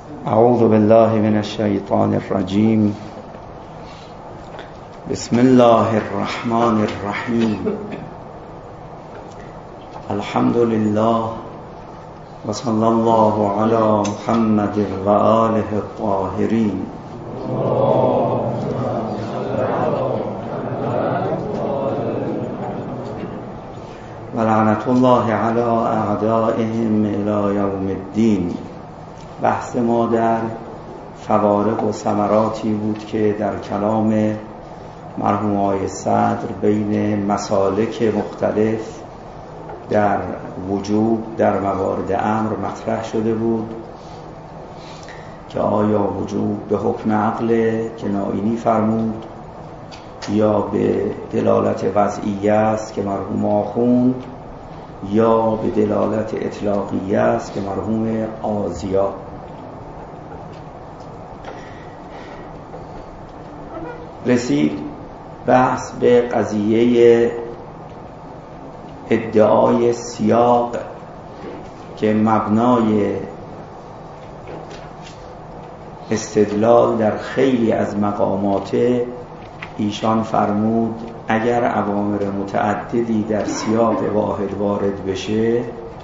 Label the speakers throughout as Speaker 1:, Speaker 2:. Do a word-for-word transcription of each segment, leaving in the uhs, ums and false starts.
Speaker 1: اعوذ بالله من الشیطان الرجیم. بسم الله الرحمن الرحیم. الحمد لله و صلی الله علی محمد و آله الطاهرین. و لعنت الله علی اعدائهم الی یوم الدین. بحث ما در فوارق و ثمراتی بود که در کلام مرحوم آقای صدر بین مسالک مختلف در وجوب در موارد امر مطرح شده بود که آیا وجوب به حکم عقل که نائینی فرمود یا به دلالت وضعیه است که مرحوم آخوند یا به دلالت اطلاقیه است که مرحوم آزیا. رسید بحث به قضیه ادعای سیاق که مبنای استدلال در خیلی از مقامات ایشان فرمود اگر اوامر متعددی در سیاق واحد وارد بشه،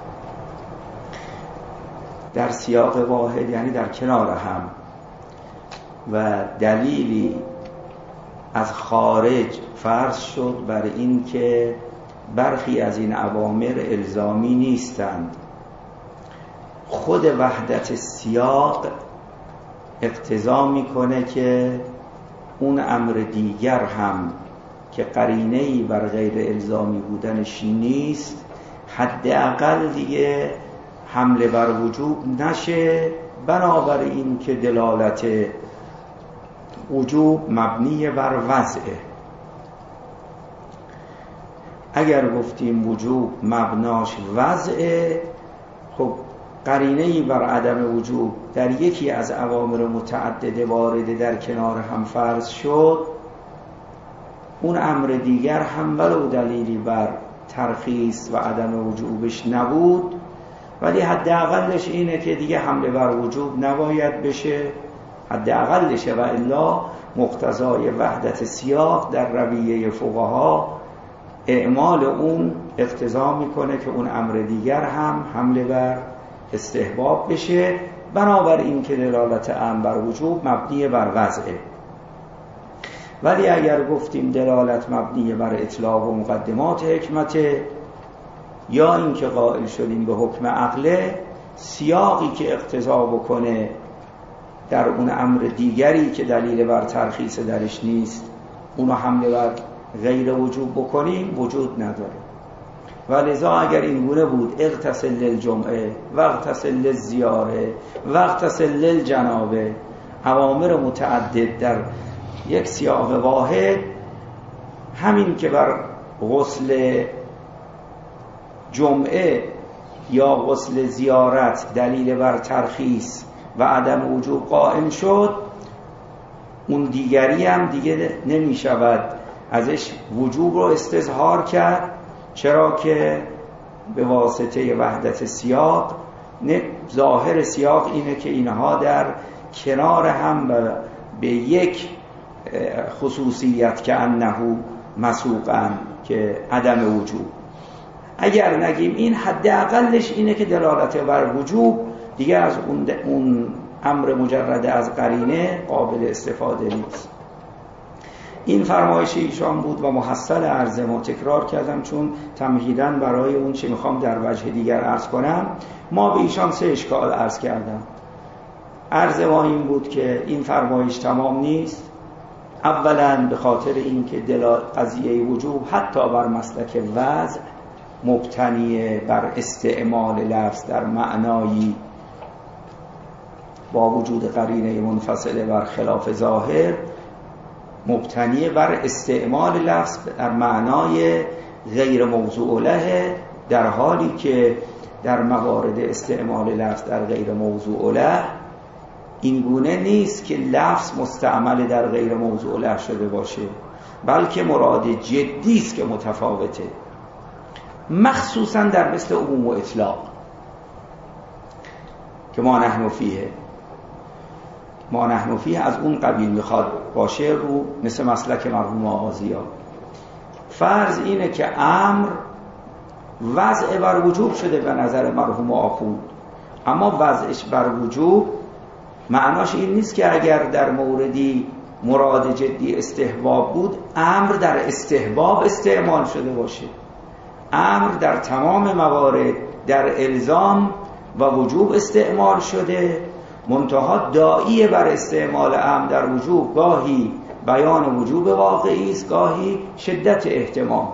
Speaker 1: در سیاق واحد یعنی در کنار هم، و دلیلی از خارج فرض شد بر این که برخی از این اوامر الزامی نیستند، خود وحدت سیاق اقتضا میکنه که اون امر دیگر هم که قرینه‌ای بر غیر الزامی بودنش نیست حداقل دیگه حمله بر وجوب نشه، بنابراین که دلالت وجوب مبنی بر وضعه. اگر گفتیم وجوب مبناش وضعه، خب قرینه‌ای بر عدم وجوب در یکی از اوامر متعدده وارده در کنار هم فرض شد، اون امر دیگر هم ولو دلیلی بر ترخیص و عدم وجوبش نبود، ولی حداقلش اینه که دیگه حمله بر وجوب نباید بشه، حداقلشه، و الا مقتضای وحدت سیاق در رویه فقها اعمال اون اقتضا میکنه که اون امر دیگر هم حمله بر استحباب بشه، بنابراین که دلالت امر بر وجوب مبنی بر وضعه. ولی اگر گفتیم دلالت مبنی بر اطلاق و مقدمات حکمته، یا اینکه قائل شدیم به حکم عقله، سیاقی که اقتضا بکنه در اون امر دیگری که دلیل بر ترخیص درش نیست اونو حمله بر غیر وجوب بکنیم وجود نداره. و لذا اگر این گونه بود اغتسل للجمعه و اغتسل للزیاره و اغتسل للجنابه، اوامر متعدد در یک سیاق واحد، همین که بر غسل جمعه یا غسل زیارت دلیل بر ترخیص و عدم وجوب قائم شد، اون دیگری هم دیگه نمی شود ازش وجوب رو استظهار کرد، چرا که به واسطه وحدت سیاق ظاهر سیاق اینه که اینها در کنار هم به یک خصوصیت که انه مسوقن که عدم وجوب. اگر نگیم این، حداقلش اینه که دلالت بر وجوب دیگه از اون, اون امر مجرد از قرینه قابل استفاده نیست. این فرمایش ایشان بود و محصل عرض ما تکرار کردم چون تمهیداً برای اون چه میخوام در وجه دیگر عرض کنم. ما به ایشان سه اشکال عرض کردم. عرض ما این بود که این فرمایش تمام نیست، اولاً به خاطر اینکه قضیه وجوب حتی بر مسلک وضع مبتنی بر استعمال لفظ در معنایی با وجود قرینه منفصله بر خلاف ظاهر، مبتنی بر استعمال لفظ در معنای غیر موضوع له، در حالی که در موارد استعمال لفظ در غیر موضوع له این گونه نیست که لفظ مستعمل در غیر موضوع له شده باشه، بلکه مراد جدی است که متفاوته، مخصوصا در مثل عموم و اطلاق که ما نحن فیه. ما نحن فیه از اون قبیل میخواد باشه، رو مثل مسلک مرحوم آغازی‌ها. فرض اینه که امر وضع بر وجوب شده به نظر مرحوم آخوند، اما وضعش بر وجوب معناش این نیست که اگر در موردی مراد جدی استحباب بود، امر در استحباب استعمال شده باشه. امر در تمام موارد در الزام و وجوب استعمال شده، منتها داعی بر استعمال امر در وجوب گاهی بیان وجوب واقعی است، گاهی شدت احتمال.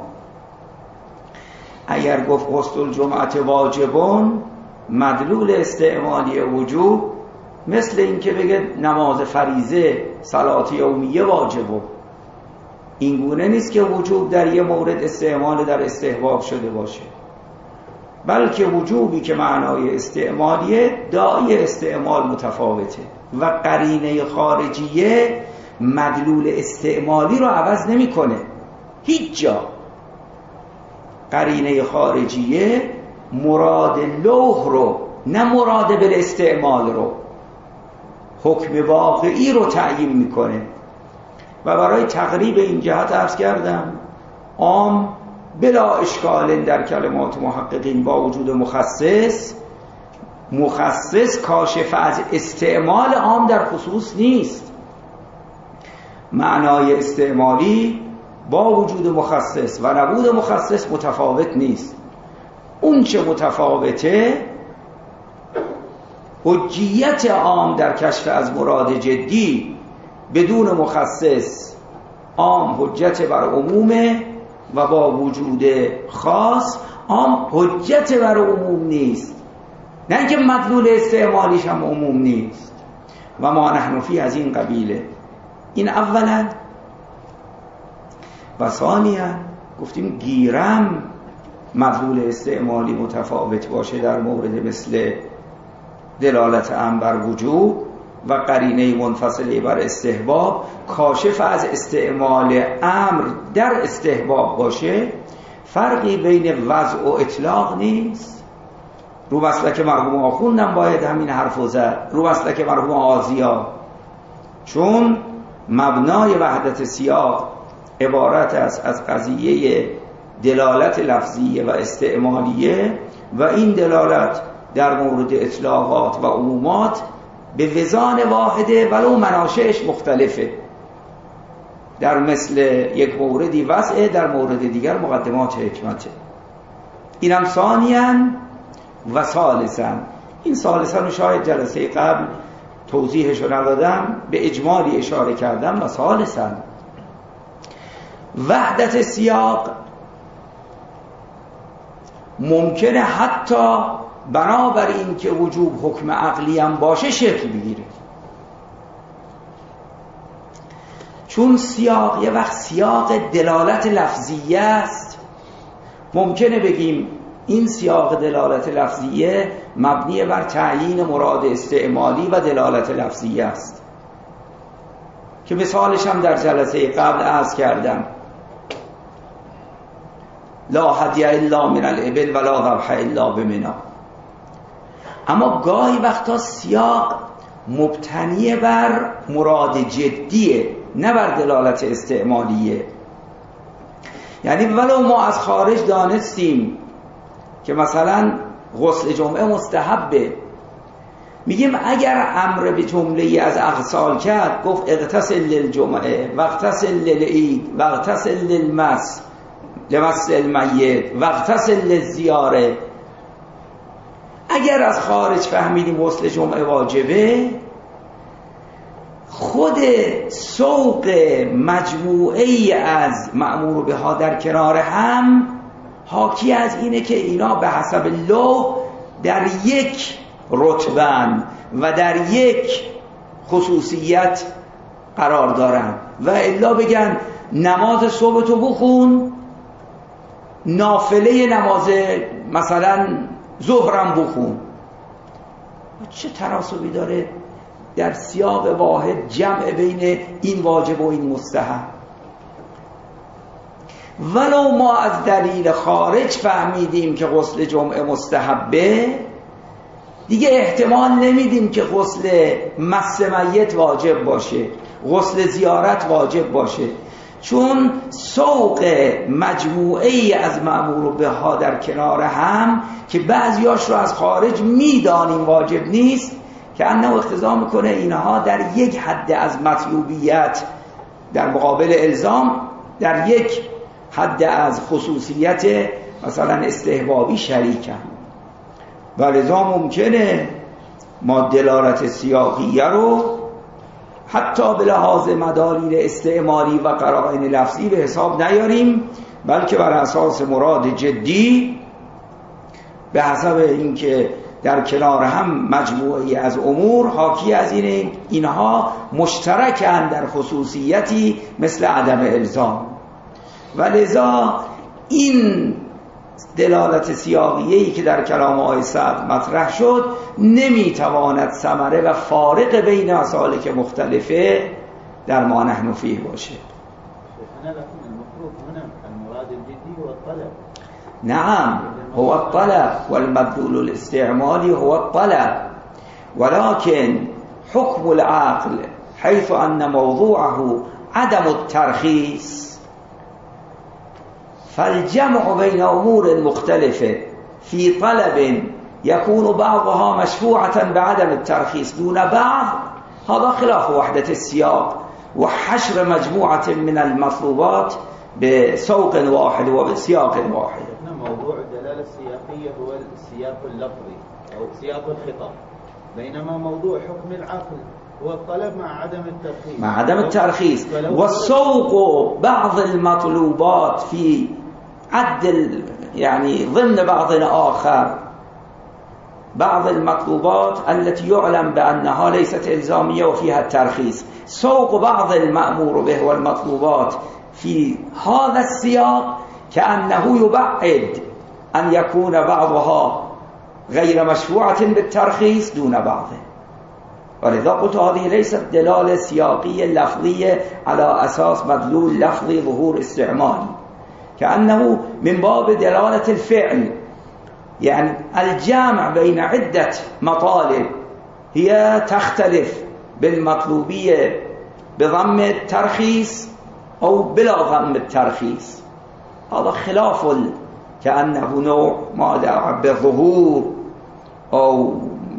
Speaker 1: اگر گفت غسل الجمعه واجبون، مدلول استعمالی وجوب مثل این که بگه نماز فریضه صلات یومیه واجبه. این گونه نیست که وجوب در یه مورد استعمال در استحباب شده باشه، بلکه وجوبی که معنای استعمالیه داعی استعمال متفاوته و قرینه خارجیه مدلول استعمالی رو عوض نمیکنه هیچ جا. قرینه خارجیه مراد لوح رو نه مراد بالاستعمال رو، حکم واقعی رو تعیین میکنه. و برای تقریب این جهت عرض کردم عام بلا اشکال در کلمات محققین با وجود مخصص، مخصص کاشف از استعمال عام در خصوص نیست. معنای استعمالی با وجود مخصص و نبود مخصص متفاوت نیست. اون چه متفاوته حجیت عام در کشف از مراد جدی بدون مخصص عام حجت بر عمومه و با وجود خاص عام حجت بر عموم نیست، نه اینکه مدلول استعمالیش هم عموم نیست. و ما نحن فیه از این قبیله. این اولا. و ثانیا گفتیم گیرم مدلول استعمالی متفاوت باشه در مورد مثل دلالت امر بر وجوب و قرینه منفصله بر استحباب، کاشف از استعمال امر در استحباب باشه، فرقی بین وضع و اطلاق نیست. رو مسلک مرحوم آخوندم باید همین حرفو زد، رو مسلک مرحوم آزیا، چون مبنای وحدت سیاق عبارت است از قضیه دلالت لفظیه و استعمالیه و این دلالت در مورد اطلاقات و عمومات به وزان واحده ولو مناشئش مختلفه. در مثل یک موردی وضعه، در مورد دیگر مقدمات حکمته. اینم ثانیاً و ثالثاً. این ثالثاً شاید جلسه قبل توضیحش رو ندادم، به اجمالی اشاره کردم. و ثالثاً وحدت سیاق ممکنه حتی بنابر این که وجوب حکم عقلی هم باشه شکل بگیره، چون سیاق یه وقت سیاق دلالت لفظیه است. ممکنه بگیم این سیاق دلالت لفظیه مبنی بر تعیین مراد استعمالی و دلالت لفظیه است که مثالش هم در جلسه قبل عرض کردم، لا هدی الا من الابل ولا ذبح الا بمنی. اما گاهی وقتا سیاق مبتنی بر مراد جدیه نه بر دلالت استعمالیه. یعنی ولو ما از خارج دانستیم که مثلا غسل جمعه مستحبه، میگیم اگر امر به جمله از اغسال کرد، گفت اغتسل للجمعه واغتسل للعید واغتسل للمس لمس المیت واغتسل للزیاره، اگر از خارج فهمیدیم غسل جمعه واجبه، خود سوق مجموعه از مأمور بها در کنار هم حاکی از اینه که اینا به حسب لوح در یک رتبن و در یک خصوصیت قرار دارن. و الا بگن نماز صبح تو بخون، نافله نماز مثلا ظهرم بخون، چه تناسبی داره در سیاق واحد جمع بین این واجب و این مستحب؟ ولو ما از دلیل خارج فهمیدیم که غسل جمعه مستحبه، دیگه احتمال نمیدیم که غسل مس میت واجب باشه، غسل زیارت واجب باشه، چون سوق مجموعه ای از مأمور به ها در کنار هم که بعضیاش رو از خارج میدانیم واجب نیست، که انه اقتضا میکنه اینها در یک حد از مطلوبیت در مقابل الزام، در یک حد از خصوصیت مثلا استحبابی شریکن. و لذا ممکنه ما دلالت سیاقیه رو حتی به لحاظ مداریر استعمالی و قرائن لفظی به حساب نیاریم، بلکه بر اساس مراد جدی، به حسب اینکه در کنار هم مجموعی از امور حاکی از این اینها مشترکند در خصوصیتی مثل عدم الزام. و لذا این دلالت سیاقیه‌ای که در کلام آقای سعد مطرح شد نمیتواند ثمره و فارق بین مسالک مختلفه در ما نحن فیه باشه. نعم هو الطلب والمدلول الاستعمالي هو الطلب، ولكن حكم العقل حيث أن موضوعه عدم الترخيص، فالجمع بين أمور مختلفة في طلب يكون بعضها مشفوعة بعدم الترخيص دون بعض، هذا خلاف وحدة السياق وحشر مجموعة من المطلوبات بسوق واحد وبسياق واحد.
Speaker 2: موضوع الدلالة السياقية هو السياق اللفظي أو سياق الخطاب، بينما موضوع حكم العقل هو الطلب مع عدم الترخيص
Speaker 1: مع عدم الترخيص والسوق بعض المطلوبات في عدل يعني ضمن بعض آخر، بعض المطلوبات التي يعلم بأنها ليست إلزامية وفيها الترخيص، سوق بعض المأمور به والمطلوبات في هذا السياق كأنه يبعد أن يكون بعضها غير مشروعة بالترخيص دون بعضه. ولذا قلت هذه ليست دلالة سياقية لفظية على أساس مدلول لفظي ظهور استعمالي، كأنه من باب دلالة الفعل، يعني الجامع بين عدة مطالب هي تختلف بالمطلوبية بضم الترخيص أو بلا ضم الترخيص، هذا خلاف كأنه نوع ما دعا بالظهور أو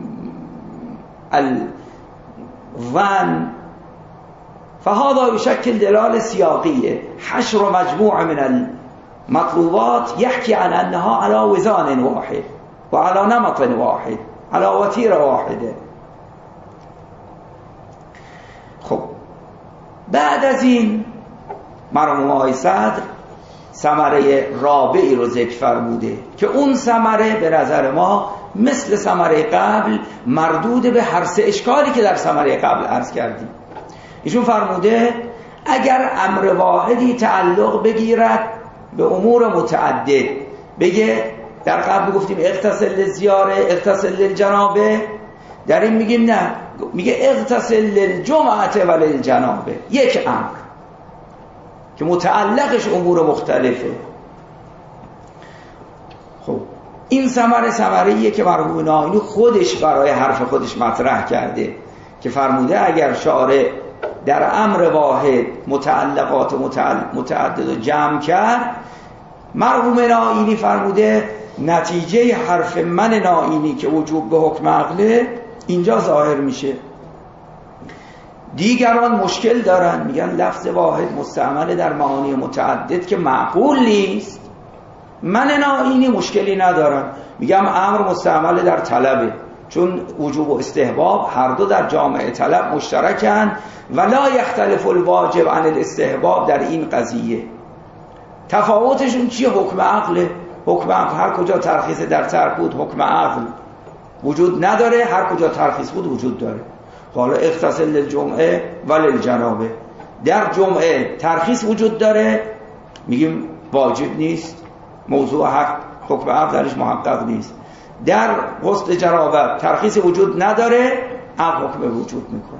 Speaker 1: الظن، فهذا يشكل دلالة سياقية، حشر مجموعة من المطلوبات يحكي عن أنها على وزان واحد وعلى نمط واحد على وتيرة واحدة. خب بعد از این مرحوم آقای صدر ثمره رابعی رو ذکر فرموده که اون ثمره به نظر ما مثل ثمره قبل مردود به هر سه اشکالی که در ثمره قبل عرض کردیم. ایشون فرموده اگر امر واحدی تعلق بگیرد به امور متعدد، بگه در قبل گفتیم اغتسل للزیاره اغتسل للجنابه، در این میگیم نه، میگه اغتسل للجمعه و للجنابه، یک امر که متعلقش امور مختلفه. خب این ثمره ثمره‌ایه که مرحوم نائینی خودش برای حرف خودش مطرح کرده که فرموده اگر شارع در امر واحد متعلقات متعدد و جمع کرد، مرحوم نائینی فرموده نتیجه حرف من نائینی که وجوب به حکم عقله اینجا ظاهر میشه. دیگران مشکل دارن، میگن لفظ واحد مستعمل در معانی متعدد که معقول نیست. من نائینی مشکلی ندارم، میگم امر مستعمل در طلبه، چون وجوب و استحباب هر دو در جامعه طلب مشترکن و لا یختلف الواجب عن الاستحباب در این قضیه. تفاوتشون چیه؟ حکم عقله. حکم عقل هر کجا ترخیص در ترک بود حکم عقل وجود نداره، هر کجا ترخیص بود وجود داره. حالا اغتسل للجمعه و للجنابه، در جمعه ترخیص وجود داره، میگیم واجب نیست، موضوع حق حکم عقل درش محقق نیست. در غسل جنابت ترخیص وجود نداره، عقل حکم وجود میکنه.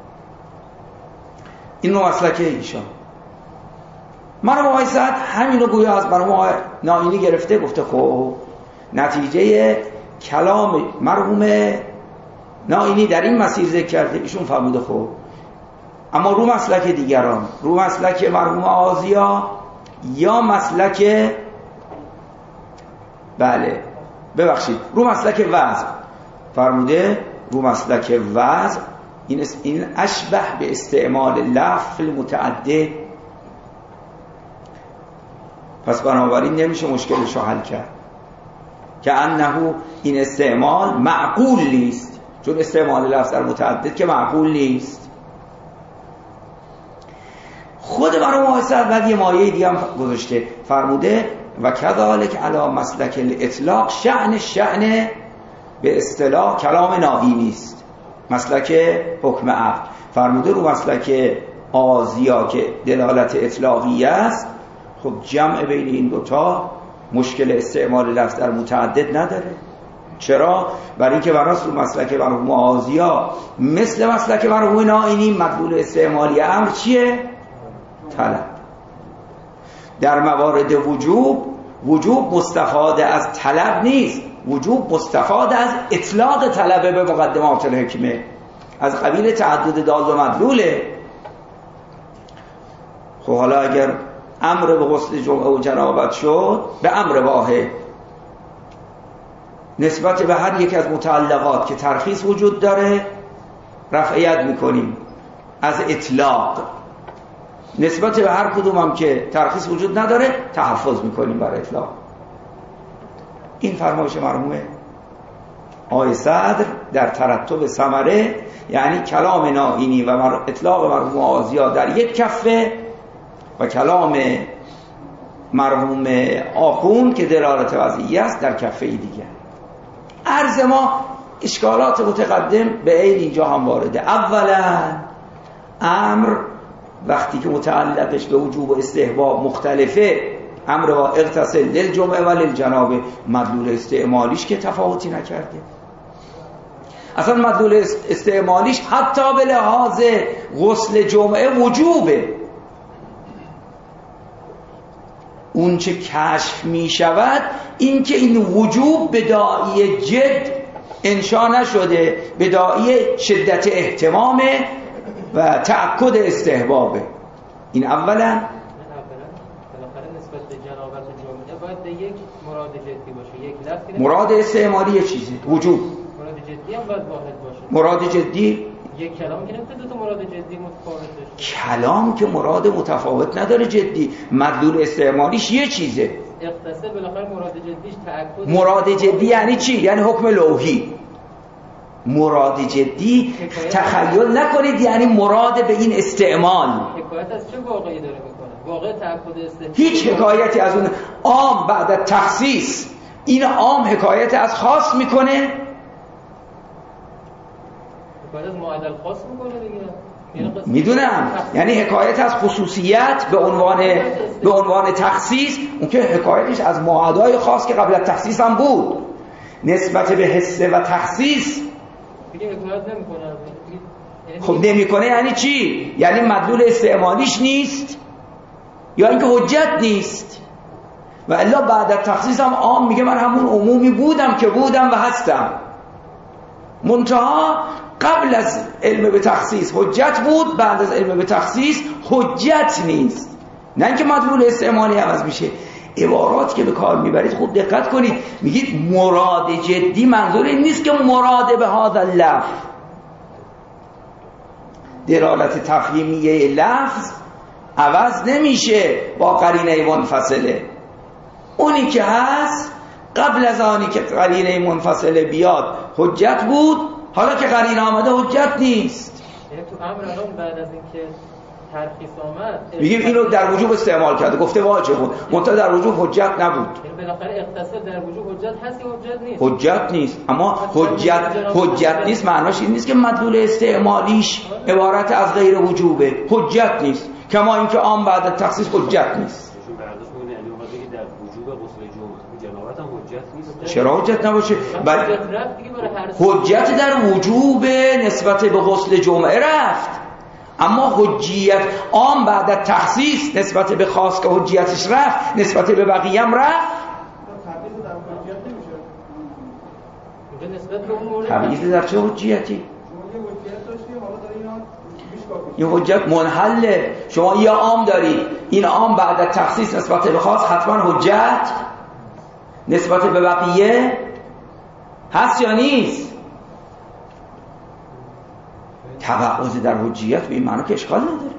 Speaker 1: این نوع مسلکه ایشان. مرحوم آقای سعد همینو گویا از مرحوم نائینی گرفته، گفته خب نتیجه کلام مرحوم نائینی در این مسیر ذکر کرده، ایشون فرموده خب اما رو مسلک دیگران، رو مسلک مرحوم آزیا یا مسلک بله ببخشید رو مسلک وضع، فرموده رو مسلک وضع این این اشبه به استعمال لفظ متعدد، پس بنابراین نمیشه مشکلش رو حل کرد که انه این استعمال معقول نیست، چون استعمال لفظ در متعدد که معقول نیست. خود مرحوم آقای سعد یه مایه دیگه هم گذاشته، فرموده و کذالک علی مسلک الاطلاق شأن شأن به اصطلاح کلام نائینی است، مسلک حکم عقل. فرموده رو مسلک آزیا که دلالت اطلاقی است، خب جمع بین این دوتا مشکل استعمال لفظ در متعدد نداره. چرا؟ برای اینکه براست رو مسلک مرحوم آزیا مثل مسلک مرحوم نائینی مدلول استعمالی امر چیه؟ طلب. در موارد وجوب، وجوب مستفاد از طلب نیست، وجوب مستفاد از اطلاق طلبه به مقدمات الحکمه، از قبیل تعدد دال و مدلوله. خب حالا اگر امر به غسل جمعه و جنابت شد به امر واحد نسبت به هر یک از متعلقات که ترخیص وجود داره رفعیت میکنیم از اطلاق، نسبت به هر کدوم هم که ترخیص وجود نداره تحفظ میکنیم بر اطلاق. این فرمایش مرحوم آقای صدر در ترتب ثمره، یعنی کلام نائینی و اطلاق مرحوم آزیا در یک کفه و کلام مرحوم آخوند که دلالت وضعی است در کفه دیگه. عرض ما اشکالات متقدم به عین اینجا هم وارده. اولا امر وقتی که متعلقش به وجوب و استحباب مختلفه، امر با اغتسل للجمعه و للجنابه، مدلول استعمالیش که تفاوتی نکرده. اصلا مدلول استعمالیش حتی به لحاظ غسل جمعه وجوبه. اون چه کشف می شود این که این وجوب به داعی جد انشا نشده، به داعی شدت اهتمامه و تأکد استحبابه. این اولا. بالاخره نسبت به جنابت جمعه باید به یک مراد جدی باشه، یک لفظی. مراد استعمالی یه چیزه، وجوب. مراد جدی هم باید واحد باشه. مراد جدی یک کلام که نمیتونه دو تا مراد جدی متفاوت باشه. کلام که مراد متفاوت نداره جدی، مدلول استعمالیش یه چیزه. اختصاص بالاخره مراد جدیش تأکد. مراد جدی یعنی چی؟ یعنی حکم لوحی. مراد جدی تخیل نکنید یعنی مراد به این استعمال. حکایت از چه واقعی داره میکنه؟ واقع تأکد استحباب. هیچ حکایتی از اون عام بعد از تخصیص، این عام حکایت از خاص میکنه. حکایت از معدل خاص میکنه دیگه. میدونم، یعنی حکایت از خصوصیت به عنوان به عنوان تخصیص، اون که حکایتش از معادای خاص که قبل از تخصیص هم بود، نسبت به حصه و تخصیص دیگه حکایت نمیکنه. خب نمیکنه یعنی چی؟ یعنی مدلول استعمالیش نیست یا اینکه حجت نیست. و الا بعد از تخصیص هم عام میگه من همون عمومی بودم که بودم و هستم، منتها قبل از علم به تخصیص حجت بود، بعد از علم به تخصیص حجت نیست. نه اینکه مدلول استعمالی عوض میشه. عبارات که به کار میبرید خوب دقت کنید، میگید مراد جدی، منظور این نیست که مراد به هذا اللفظ، دلالت تفهیمیه لفظ عوض نمیشه با قرینه منفصله. اونی که هست قبل از آنی که قرینه منفصله بیاد حجت بود، حالا که قرینه آمده حجت نیست.
Speaker 3: یعنی تو امر الان بعد از اینکه ترخیص آمد
Speaker 1: میگیم اینو در وجوب استعمال کرده، گفته واجب بود، منتها در وجوب حجت نبود.
Speaker 3: یعنی بالاخره اختصاص در وجوب حجت هست یا حجت نیست؟
Speaker 1: حجت نیست. اما حجت حجت نیست معناش این نیست که مدلول استعمالیش عبارت از غیر وجوبه، حجت نیست. کما اینکه عام بعد از تخصیص حجت نیست. چرا حجت نباشه؟ بل... حجت در وجوب نسبت به غسل جمعه رفت، اما حجیت عام بعد از تخصیص نسبت به خاص که حجیتش رفت، نسبت به بقیه هم رفت. تبعیض در چه حجیتی؟ این حجت منحله. شما یه عام دارید، این عام بعد از تخصیص نسبت به خاص حتما حجت نسبت به بقیه هست یا نیست؟ تبعیض در حجیت به این معنی که اشکال نداره.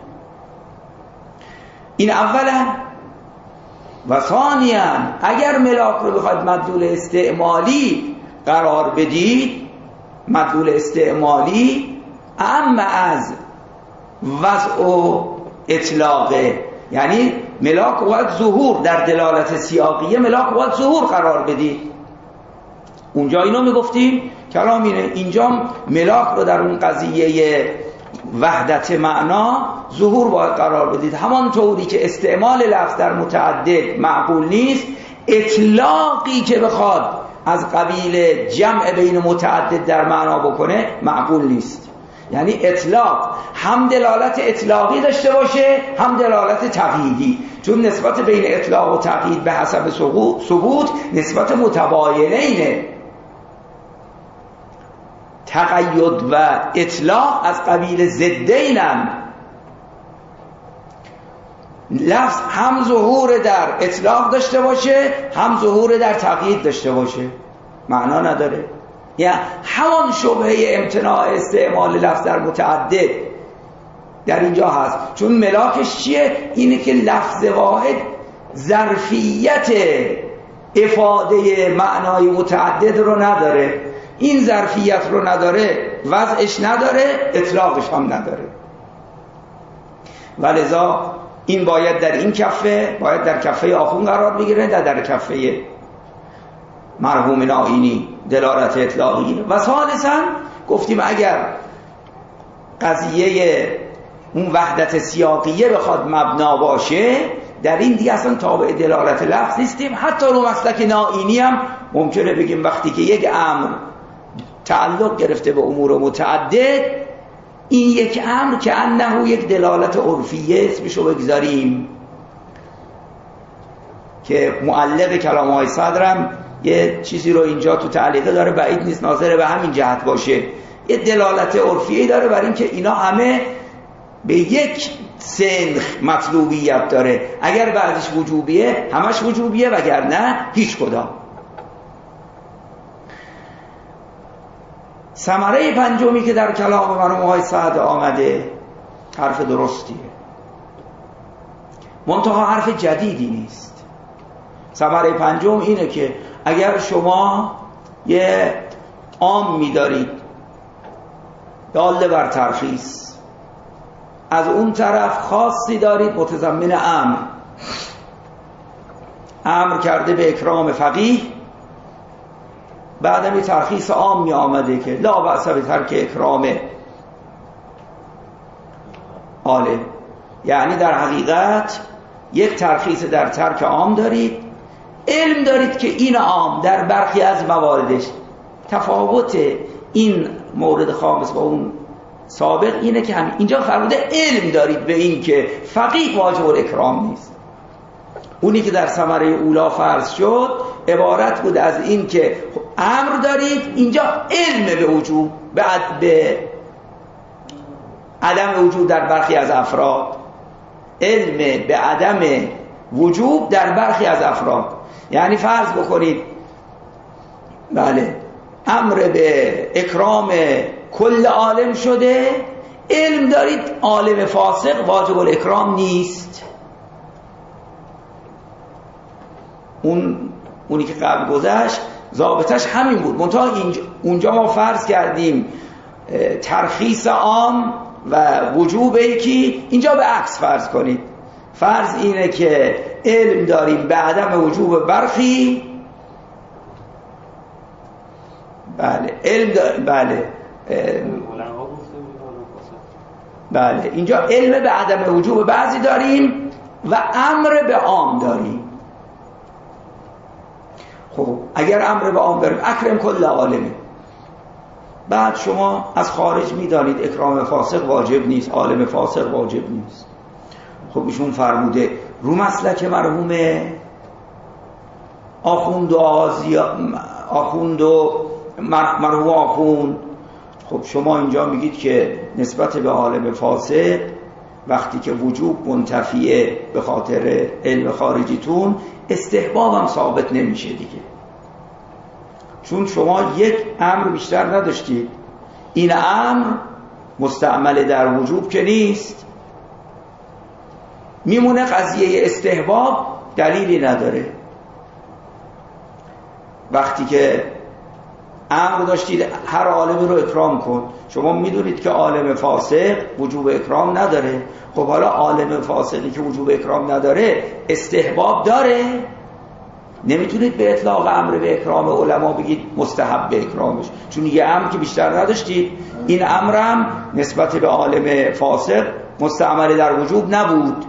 Speaker 1: این اولا. و ثانیا اگر ملاک رو بخواید مدلول استعمالی قرار بدید، مدلول استعمالی اما از وضع و اطلاقه، یعنی ملاک باید ظهور در دلالت سیاقیه، ملاک باید ظهور قرار بدید. اونجا اینو میگفتیم کلام اینه، اینجا ملاک رو در اون قضیه وحدت معنا ظهور باید قرار بدید. همان طوری که استعمال لفظ در متعدد معقول نیست، اطلاقی که بخواد از قبیل جمع بین متعدد در معنا بکنه معقول نیست. یعنی اطلاق هم دلالت اطلاقی داشته باشه هم دلالت تقییدی، چون نسبت بین اطلاق و تقیید به حسب ثبوت نسبت متباینینه. تقید و اطلاق از قبیل ضدینن. لفظ هم ظهور در اطلاق داشته باشه هم ظهور در تقیید داشته باشه معنا نداره. یعنی همان شبهه امتناع استعمال لفظ در متعدد در اینجا هست، چون ملاکش چیه؟ اینه که لفظ واحد ظرفیت افاده معنای متعدد رو نداره. این ظرفیت رو نداره، وضعش نداره، اطلاقش هم نداره. ولذا این باید در این کفه، باید در کفه آخون قرار بگیره، در در کفه مرحوم نائینی دلالت اطلاقی. و ثالثا گفتیم اگر قضیه اون وحدت سیاقیه بخواد مبنا باشه، در این دیگه اصلا تابع دلالت لفظ نیستیم. حتی رو مسلک نائینی هم ممکنه بگیم وقتی که یک امر تعلق گرفته به امور متعدد، این یک امر که انه یک دلالت عرفیه اسمشو بگذاریم، که معلق کلام های صدرم یه چیزی رو اینجا تو تعلیقه داره، بعید نیست ناظر به همین جهت باشه، یه دلالت عرفیه داره بر این که اینا همه به یک سنخ مطلوبیت داره، اگر بعضیش وجوبیه همش وجوبیه، وگرنه هیچ کدام. ثمره پنجمی که در کلام مرحوم آقای سعد آمده حرف درستیه، منتها حرف جدیدی نیست. ثمره پنجم اینه که اگر شما یه عام می‌دارید داله بر ترخیص، از اون طرف خاصی دارید متضمن امر، امر کرده به اکرام فقیه، بعدم یه ترخیص عام می آمده که لا بأس بترک اکرام عالم. یعنی در حقیقت یک ترخیص در ترک عام دارید، علم دارید که این عام در برخی از مواردش تفاوت این مورد خامس با اون سابق اینه که همین اینجا فرموده علم دارید به این که فقیه واجب الاکرام نیست. اونی که در ثمره اولا فرض شد عبارت بود از این که امر دارید، اینجا علم به وجوب، بعد به عدم وجوب در برخی از افراد، علم به عدم وجوب در برخی از افراد. یعنی فرض بکنید بله امر به اکرام کل عالم شده، علم دارید عالم فاسق واجب الاکرام نیست. اون اونی که قبل گذشت ضابطش همین بود، منتها اونجا ما فرض کردیم ترخیص عام و وجوب یکی، اینجا به عکس فرض کنید. فرض اینه که علم داریم به عدم وجوب برخی، بله علم داریم، بله بله اینجا علم به عدم وجوب بعضی داریم و امر به عام داریم. خب اگر امر به عام داریم اکرم کل عالمه، بعد شما از خارج میدانید اکرام فاسق واجب نیست، عالم فاسق واجب نیست. خب ایشون فرموده رو مسلک مرحوم آخوند و آزیا آخوند و مرحوم آخوند خب شما اینجا میگید که نسبت به عالم فاسق وقتی که وجوب منتفیه به خاطر علم خارجیتون استحباب هم ثابت نمیشه دیگه، چون شما یک امر بیشتر نداشتید. این امر مستعمل در وجوب که نیست، میمونه قضیه استحباب دلیلی نداره. وقتی که امر داشتید هر عالمی رو اکرام کن، شما میدونید که عالم فاسق وجوب اکرام نداره. خب حالا عالم فاسقی که وجوب اکرام نداره استحباب داره، نمیتونید به اطلاق امر به اکرام علما بگید مستحب به اکرامش، چون یه امر که بیشتر نداشتید. این امرم نسبت به عالم فاسق مستعمل در وجوب نبود،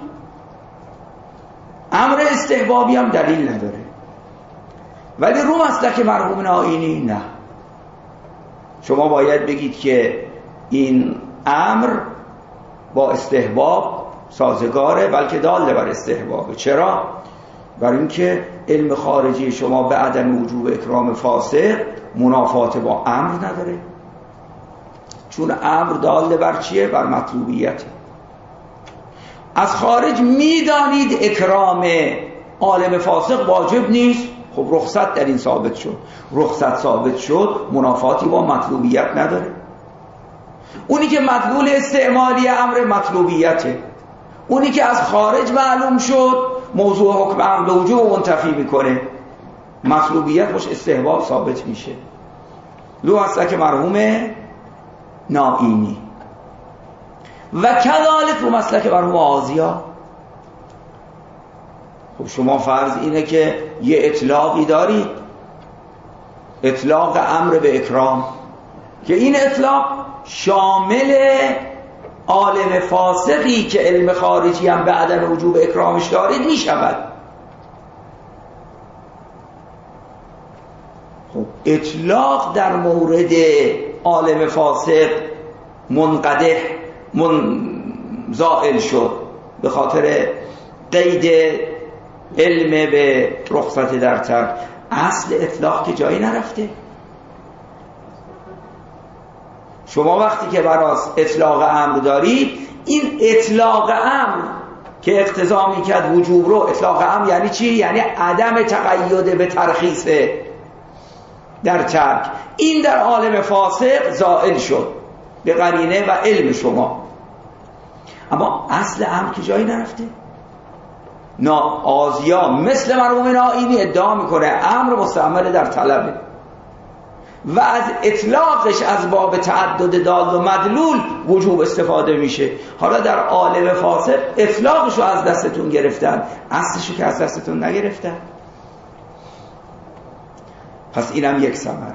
Speaker 1: امر استحبابی هم دلیل نداره. ولی رو مسلک مرحوم نائینی نه، شما باید بگید که این امر با استحباب سازگاره، بلکه داله بر استحبابه. چرا؟ برای اینکه علم خارجی شما به عدم وجوب اکرام فاسق منافات با امر نداره، چون امر داله بر چیه؟ بر مطلوبیت. از خارج میدانید اکرام عالم فاسق واجب نیست، خب رخصت در این ثابت شد. رخصت ثابت شد، منافاتی با مطلوبیت نداره. اونی که مدلول استعمالی امر مطلوبیته، اونی که از خارج معلوم شد موضوع حکم امر به وجوب منتفی میکنه، مطلوبیت باش استحباب ثابت میشه. لو مسلک مرحوم نائینی و کذالک رو مسلک مرحوم آزیا. خب شما فرض اینه که یه اطلاقی داری، اطلاق امر به اکرام، که این اطلاق شامل عالم فاسقی که علم خارجی هم به عدم وجوب اکرامش دارید می شود. خب اطلاق در مورد عالم فاسق منقدح من زائل شد به خاطر قید علم به رخصت در ترک. اصل اطلاق که جایی نرفته. شما وقتی که براس اطلاق امر دارید، این اطلاق امر که اقتضا میکرد وجوب رو، اطلاق امر یعنی چی؟ یعنی عدم تقید به ترخیص در ترک، این در عالم فاسق زائل شد به قرینه و علم شما. اما اصل امر که جایی نرفته. نا آزیا مثل مرحوم نائینی ادعا میکنه امر مستعمل در طلبه و از اطلاقش از باب تعدد دال و مدلول وجوب استفاده میشه. حالا در عالم فاسق اطلاقشو از دستتون گرفتن، اصلشو که از دستتون نگرفتن. پس اینم یک ثمره.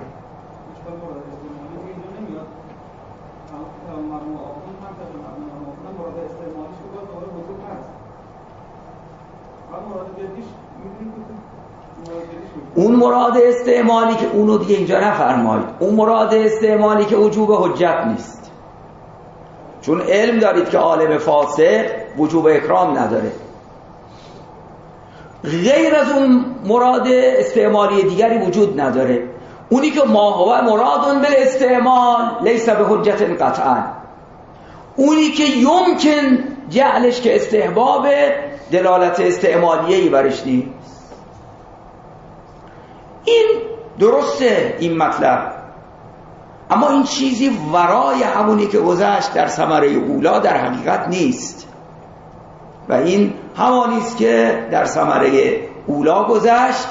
Speaker 1: اون مراد استعمالی که اونو دیگه اینجا نفرمایید، اون مراد استعمالی که وجوب حجت نیست، چون علم دارید که عالم فاسق وجوب اکرام نداره. غیر از اون مراد استعمالی دیگری وجود نداره. اونی که ما هو مرادون بالاستعمال لیس به حجت قطعا، اونی که یمکن جعلش که استحباب دلالت استعمالیه‌ای برش نیست. این درسته این مطلب، اما این چیزی ورای همونی که گذشت در ثمره اولا در حقیقت نیست و این همانیست که در ثمره اولا گذشت،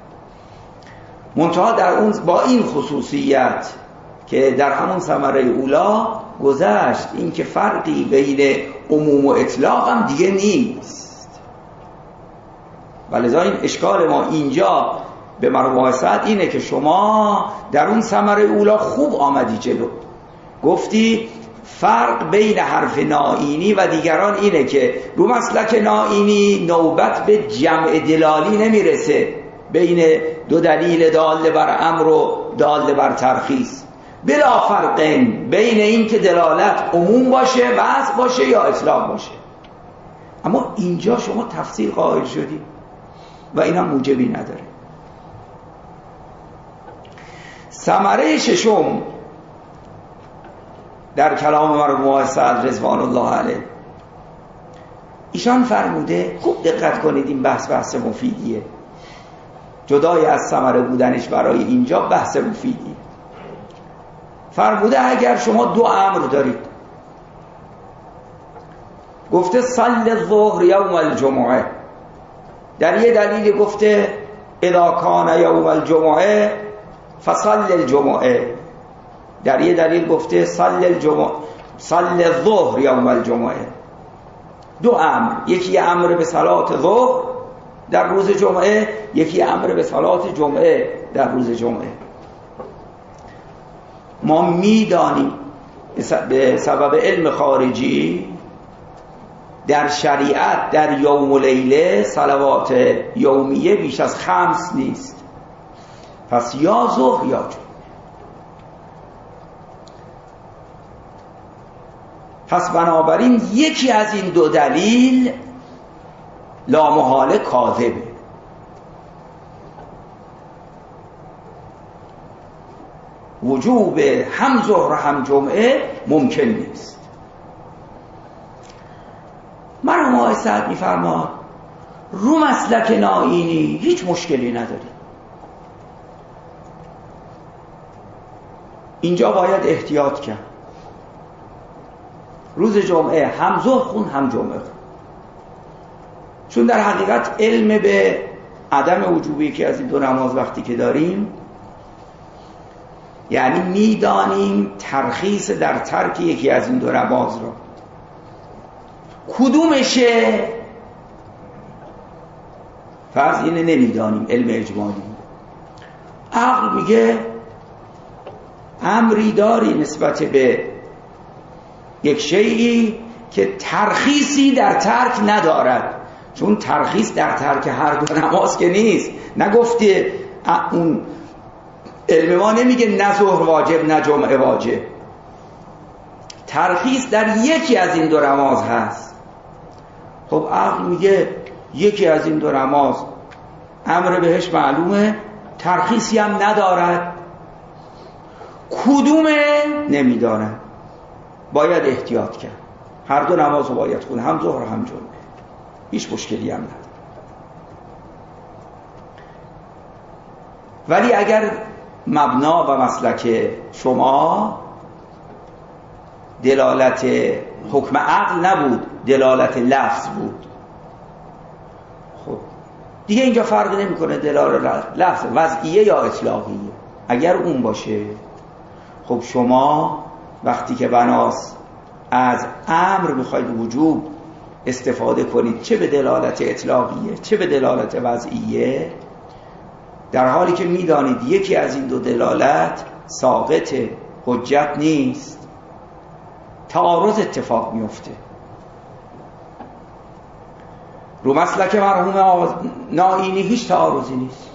Speaker 1: منتها در اون با این خصوصیت که در همون ثمره اولا گذشت، این که فرقی بین عموم و اطلاق هم دیگه نیست. ولذا این اشکال ما اینجا به مرحوم سعد اینه که شما در اون ثمره اولا خوب آمدی جلو، گفتی فرق بین حرف نائینی و دیگران اینه که رو مسلک نائینی نوبت به جمع دلالی نمیرسه بین دو دلیل دال بر امر و دال بر ترخیص، بلا فرقین بین این که دلالت عموم باشه وضع باشه یا اطلاق باشه. اما اینجا شما تفسیر قائل شدی و اینم موجبی نداره. ثمره ششم در کلام مرحوم آقای سعد رضوان الله علیه، ایشان فرموده، خوب دقت کنید این بحث بحث مفیدیه، جدای از ثمره بودنش برای اینجا بحث مفیدیه. فرموده اگر شما دو امر دارید، گفته صل الظهر یوم الجمعه، در یه دلیل گفته اذا کان یوم الجمعه فصل الجمعه، در یه دلیل گفته صل الجمعه صل الظهر یوم الجمعه. دو امر، یکی امر به صلات ظهر در روز جمعه، یکی امر به صلات جمعه در روز جمعه. ما میدانیم به سبب علم خارجی در شریعت در یوم و لیله صلوات یومیه بیش از خمس نیست، پس یا ظهر یا جمعه. پس بنابراین یکی از این دو دلیل لامحاله کاذبه. وجوب هم ظهر هم جمعه ممکن نیست. مرحوم آقای سعد می‌فرماد رو مسلک نائینی هیچ مشکلی نداری، اینجا باید احتیاط کرد، روز جمعه هم ظهر خون هم جمعه خون، چون در حقیقت علم به عدم وجوبی که از این دو نماز وقتی که داریم، یعنی میدانیم ترخیص در ترک یکی از این دو نماز را کدومشه، فرض اینه نمیدانیم، علم اجمالی. عقل میگه امری داری نسبت به یک شیئی که ترخیصی در ترک ندارد، چون ترخیص در ترک هر دو نماز که نیست. نگفته اون علم ما نمیگه نه ظهر واجب نه جمعه واجب، ترخیص در یکی از این دو نماز هست. خب عقل میگه یکی از این دو نماز امر بهش معلومه، ترخیصی هم ندارد، کدومه نمیدانه، باید احتیاط کرد، هر دو نماز رو باید خون، هم ظهر هم جمعه، هیچ مشکلی هم نداره. ولی اگر مبنا و مسلک شما دلالت حکم عقل نبود، دلالت لفظ بود، خب دیگه اینجا فرق نمیکنه دلالت لفظ وضعیه یا اطلاقیه. اگر اون باشه، خب شما وقتی که بناس از امر میخواید وجوب استفاده کنید، چه به دلالت اطلاقیه چه به دلالت وضعیه، در حالی که میدانید یکی از این دو دلالت ساقط حجت نیست، تعارض اتفاق میفته. رو مسلک مرحوم نائینی هیچ تعارضی نیست،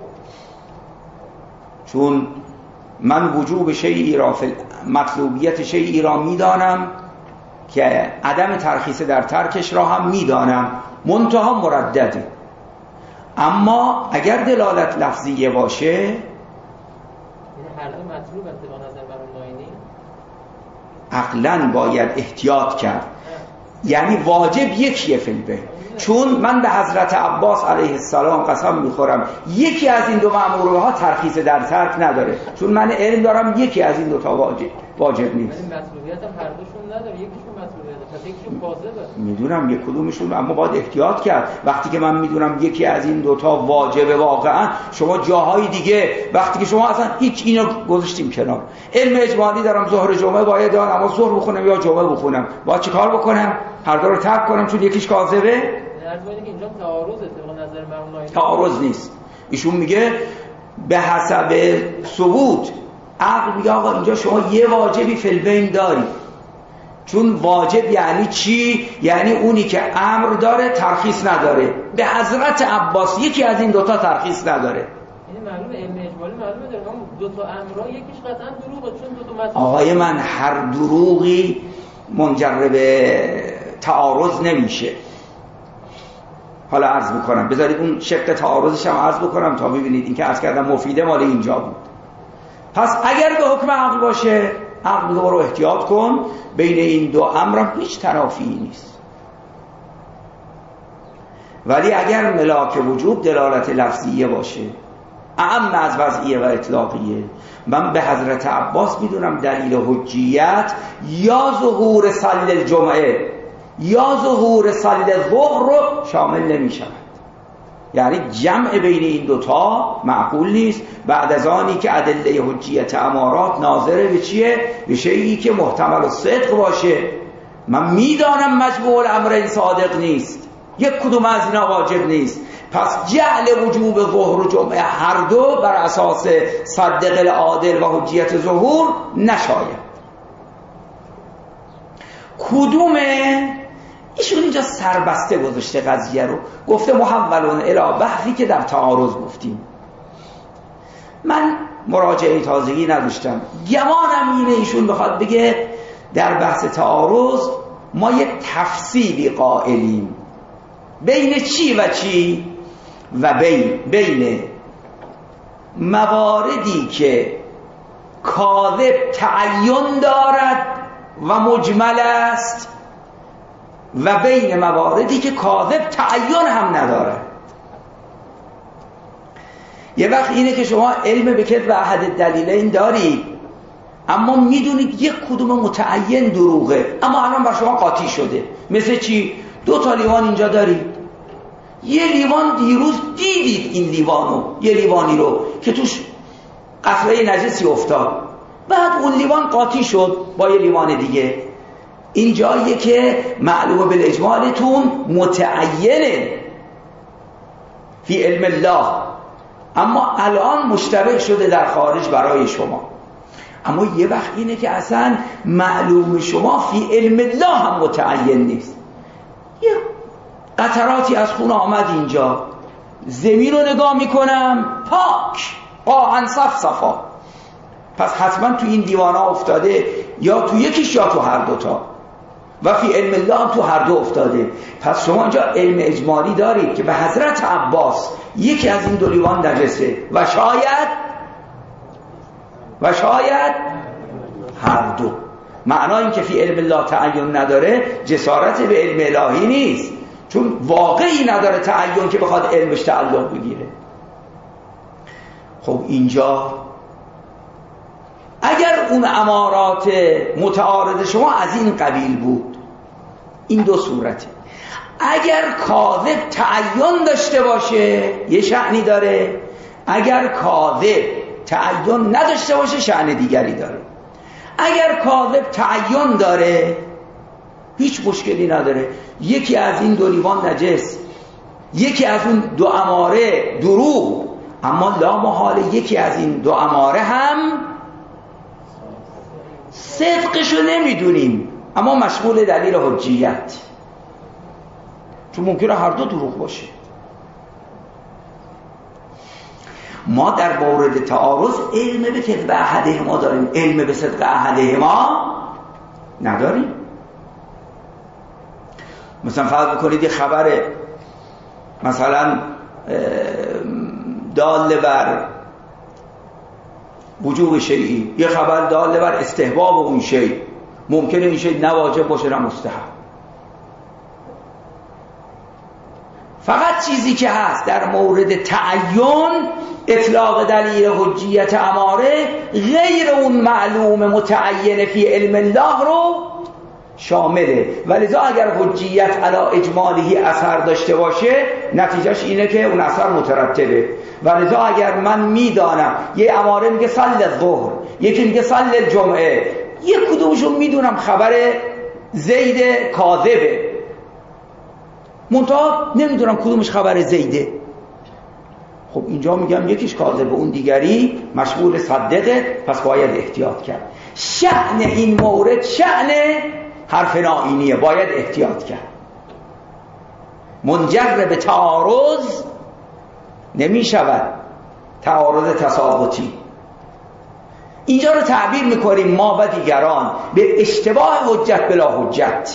Speaker 1: چون من وجوب شیئی را مطلوبیت شیئی را میدانم که عدم ترخیص در ترکش را هم میدانم، منتها مردده. اما اگر دلالت لفظیه باشه،
Speaker 3: یعنی هر دو مطلوب است با نظر مرحوم نائینی،
Speaker 1: عقلاً باید احتیاط کرد. یعنی واجب یکیه فی البین، چون من به حضرت عباس علیه السلام قسم میخورم یکی از این دو مأموره ها ترخیص در ترک نداره، چون من علم دارم یکی از این دو تا واجب واجب نیست.
Speaker 3: ولی مسئولیت هم هر دوشون نداره، یکیشون مسئولیت پس یکیشون کاذبه.
Speaker 1: میدونم یک کدومشون، اما باید احتیاط کرد. وقتی که من میدونم یکی از این دو تا واجبه، واقعا شما جاهای دیگه وقتی که شما اصلا هیچ اینو گذاشتیم کنار، علم اجمالی دارم ظهر جمعه باید یا نماز ظهر بخونم یا جمعه بخونم، باید چیکار بکنم؟ هر دو رو ترک کنم چون یکیش کاذبه؟
Speaker 3: عرض کنید که اینجا تعارضه طبق نظر مرحوم نائینی.
Speaker 1: تعارض نیست. ایشون میگه به حسب ثبوت، عقل میگه آقا اینجا شما یه واجبی فی البین داری، چون واجب یعنی چی؟ یعنی اونی که امر داره ترخیص نداره. به حضرت عباس یکی از این دوتا ترخیص نداره.
Speaker 3: یعنی معلومه علم اجمالی معلومه داره اون دو تا امرها یکیش قطعا دروغه، چون دو تا مطلب.
Speaker 1: آقای من هر دروغی منجر به تعارض نمیشه. حالا عرض بکنم، بذارید اون شق تعارضش هم عرض بکنم تا ببینید. این که عرض کردم مفیده مال اینجا بود. پس اگر به حکم عقل باشه، عقل رو احتیاط کن، بین این دو امر هیچ تنافی نیست. ولی اگر ملاک وجوب دلالت لفظیه باشه، اعم از وضعیه و اطلاقیه، من به حضرت عباس میدونم دلیل حجیت یا ظهور صلی الجمعه یا ظهور صلی الظهر رو شامل نمیشود. یعنی جمع بین این دوتا معقول نیست بعد از آنی که ادله حجیت امارات ناظره به چیه؟ به شیئی که محتمل الصدق باشه. من میدانم مجموع الامرین صادق نیست، یک کدوم از اینا واجب نیست، پس جعل وجوب ظهر و جمعه هر دو بر اساس صدق العادل و حجیت ظهور نشاید. کدومه؟ ایشون اینجا سربسته گذاشته قضیه رو، گفته محولون الی بحثی که در تعارض گفتیم. من مراجعه تازگی نداشتم، گمانم اینه ایشون بخواد بگه در بحث تعارض ما یک تفصیلی قائلیم بین چی و چی و بین بین مواردی که کاذب تعین دارد و مجمل است و بین مواردی که کاذب تعین هم ندارد. یه وقت اینه که شما علم به کذب احد دلیلین دارید اما میدونید یک کدوم متعین دروغه، اما الان بر شما قاطی شده. مثل چی؟ دو تا لیوان اینجا دارید، یه لیوان دیروز دیدید این لیوانو، یه لیوانی رو که توش قطره نجسی افتاد، بعد اون لیوان قاطی شد با یه لیوان دیگه. این جاییه که معلومه بالاجمالتون متعینه فی علم الله، اما الان مشتبه شده در خارج برای شما. اما یه وقت اینه که اصلا معلوم شما فی علم الله هم متعین نیست. یه قطراتی از خون آمد اینجا، زمین رو نگاه میکنم پاک قاعن صف صفا، پس حتما تو این دیوانا افتاده، یا تو یکیش یا تو هر دوتا، و فی علم الله هم تو هر دو افتاده. پس شما اینجا علم اجمالی دارید که به حضرت عباس یکی از این دو لیوان نجسه و شاید و شاید هر دو. معنای این که فی علم الله تعین نداره جسارت به علم الهی نیست، چون واقعی نداره تعین که بخواد علمش تعلق بگیره. خب اینجا اگر اون امارات متعارض شما از این قبیل بود، این دو صورته. اگر کاذب تعین داشته باشه یه شأنی داره، اگر کاذب تعین نداشته باشه شأن دیگری داره. اگر کاذب تعین داره هیچ مشکلی نداره، یکی از این دو لیوان نجس، یکی از اون دو اماره دروغ، اما لا محاله یکی از این دو اماره هم صدقشو نمیدونیم اما مشمول دلیل حجیت، چون ممکنه هر دو دروغ باشه. ما در مورد تعارض علم به کذب احدهما داریم، علم به صدق احدهما نداریم. مثلا فرض بکنید یه خبر مثلا دال بر وجوب شیئی، یه خبر دال بر استحباب اون شیء، ممکنه این شیء نه واجب باشه نه مستحب. فقط چیزی که هست در مورد تعین اطلاق دلیل حجیت اماره غیر اون معلوم متعین فی علم الله رو شامله، ولذا اگر حجیت علی اجمالی اثر داشته باشه نتیجهش اینه که اون اثر مترتبه. ولذا اگر من میدانم یه اماره میگه صلی الظهر، یکی میگه صلی الجمعه، یک کدومشون میدونم خبر زید کاذبه، منتها نمیدونم کدومش خبر زیده، خب اینجا میگم یکیش کاذبه اون دیگری مشمول صدقه، پس باید احتیاط کرد. شأن این مورد شأن حرف نائینیه، باید احتیاط کرد. منجر به تعارض نمی شود، تعارض تساقطی. اینجا رو تعبیر میکنیم ما و دیگران به اشتباه حجت بلا حجت.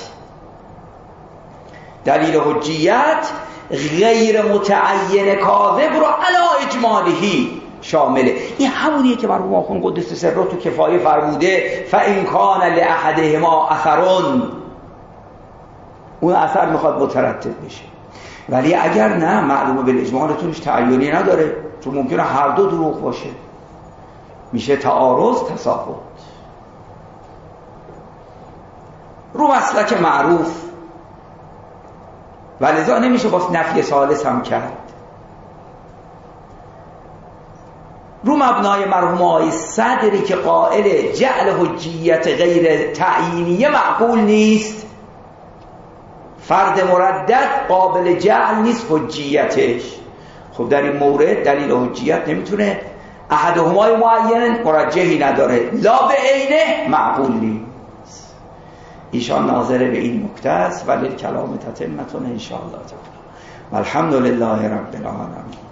Speaker 1: دلیل حجیت غیر متعین کاذب رو علی اجمالی شامله. این همونیه که مرحوم آخوند قدس سره تو کفایه فرموده فَإِنْ کَانَ لِأَحَدِهِمَا اثرٌ، اون اثر میخواد مترتب بشه. ولی اگر نه معلومه بالاجماع نتونش تعیینی نداره، چون ممکنه هر دو دروغ باشه، میشه تعارض تساقط. رو مسلک معروف و لذا نمیشه باز نفی ثالث هم کرد. رو مبنای مرحوم آقای صدری که قائل جعل حجیت غیر تعیینیه معقول نیست، فرد مردد قابل جعل نیست حجیتش. خب در این مورد دلیل حجیت نمیتونه احدهما معین مرجحی نداره، لا به عینه معقول نیست. ایشان ناظر به این نکته است. ولی کلام تتمتون ان شاء الله تعالی. والحمد لله رب العالمین.